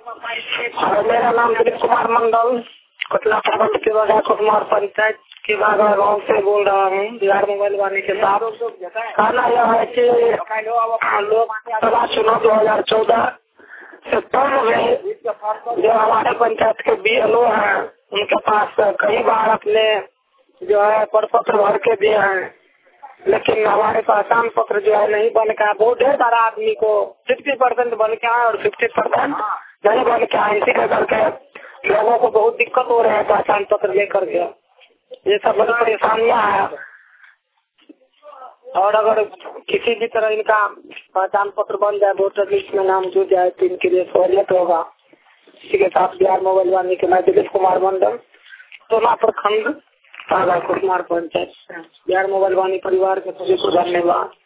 मेरा नाम दिलीप कुमार मंडल, कटला प्रखंड के बड़ा कुमार पंचायत के बागा गाँव से बोल रहा हूँ, बिहार मोबाइल वाणी के साथ। कहना यह है कि लोकसभा चुनाव 2014 से पूर्व में जो हमारे पंचायत के BLO हैं, उनके पास कई बार अपने जो है प्रपत्र भर के दिए हैं, लेकिन हमारे पहचान पत्र जो है नहीं बन के, बहुत ढेर सारा आदमी को 50% बन के आए और 50% नहीं बन के आए। इसी करके लोगों को बहुत दिक्कत हो रहा है पहचान पत्र लेकर के। ये सब बड़ी परेशानियां हैं, और अगर किसी भी तरह इनका पहचान पत्र बन जाए, वोटर लिस्ट में नाम जुड़ जाए, तो इनके लिए सहूलियत होगा। इसी के साथ बिहार मोबाइल वाणी के मैं दिलीप कुमार मंडल, टोला प्रखंड, कुमार पंचायत, बिहार मोबाइल वाणी परिवार के सभी को धन्यवाद।